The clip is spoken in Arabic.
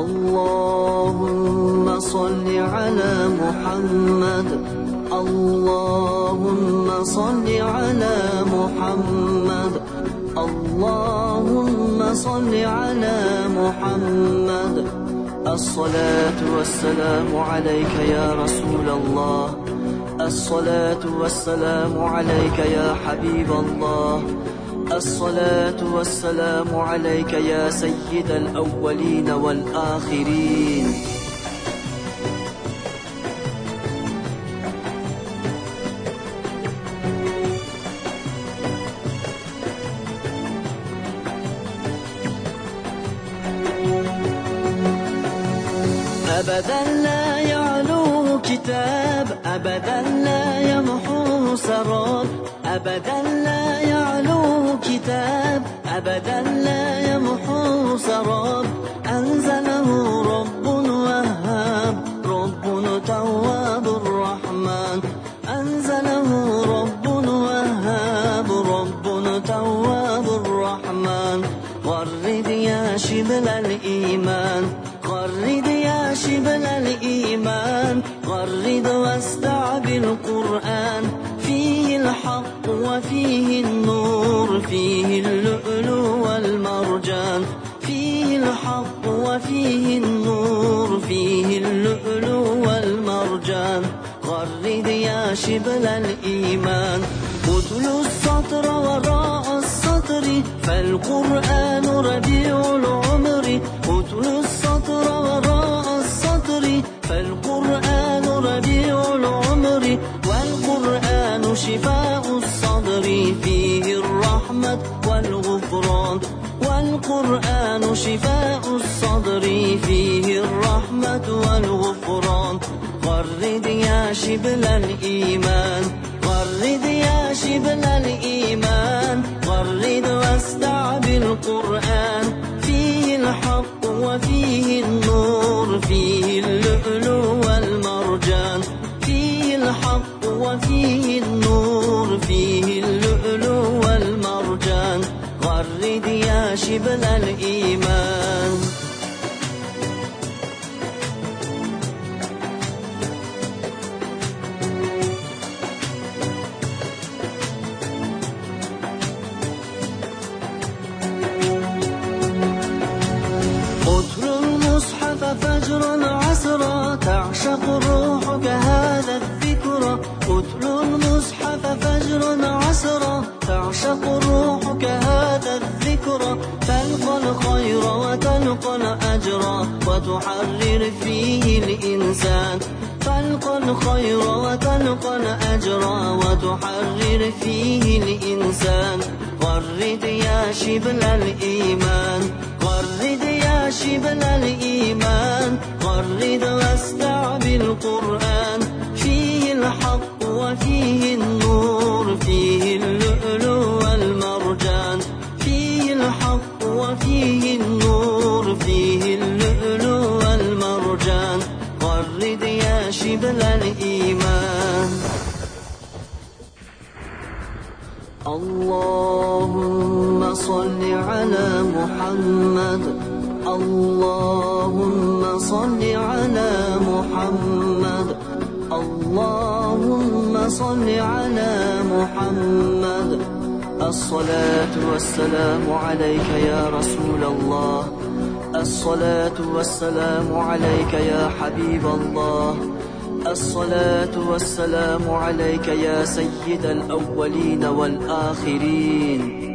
اللهم صل على محمد. اللهم صل على محمد. اللهم صل على محمد. الصلاة والسلام عليك يا رسول الله. الصلاة والسلام عليك يا حبيب الله. الصلاة والسلام عليك يا سيد الأولين والآخرين. أبدا لا يعلو كتاب، أبدا لا يمحو سراب، أبدا لا يعلو كتاب، أبدا لا يمحو سراب. أنزله رب وهاب، رب تواب الرحمن. أنزله رب وهاب، رب تواب الرحمن. غرد يا شبل الإيمان، غرد يا شبل الإيمان، غرد واستعب القرآن. فيه الحق وفيه النور، فيه اللؤلؤ والمرجان. فيه الحق وفيه النور، فيه اللؤلؤ والمرجان. غرد يا شبل الإيمان، اتلو السطر وراء السطر، فالقرآن ربيع العمر. اتلو السطر وراء السطر، فالقرآن ربيع العمر. والقرآن شفاء الصدر، فيه الرحمة والغفران. والقرآن شفاء الصدر، فيه الرحمة والغفران. غرد يا شبل الإيمان، غرد يا شبل الإيمان، غرد واستعب القرآن. فيه الحق وفيه النور، فيه اللؤلؤ والمرجان. فيه الحق وفيه النور، فيه اللؤلؤ والمرجان. غرد يا شبل الإيمان. فجرا عسرا تعشق روحك هذا الذكر. اتلو المصحف فجرا عسرا تعشق روحك هذا الذكر. تلقى الخير وتلقى الأجر وتحرر فيه الإنسان. تلقى الخير وتلقى الأجر وتحرر فيه الإنسان. غرد يا شبل الإيمان، غرد يا شبل الإيمان، غرد واستعب القرآن. فيه الحق وفيه النور، فيه اللؤلؤ والمرجان. فيه الحق وفيه النور، فيه اللؤلؤ والمرجان. غرد يا شبل الإيمان. اللهم صل على محمد. اللهم صل على محمد. اللهم صل على محمد. الصلاة والسلام عليك يا رسول الله. الصلاة والسلام عليك يا حبيب الله. الصلاة والسلام عليك يا سيد الأولين والآخرين.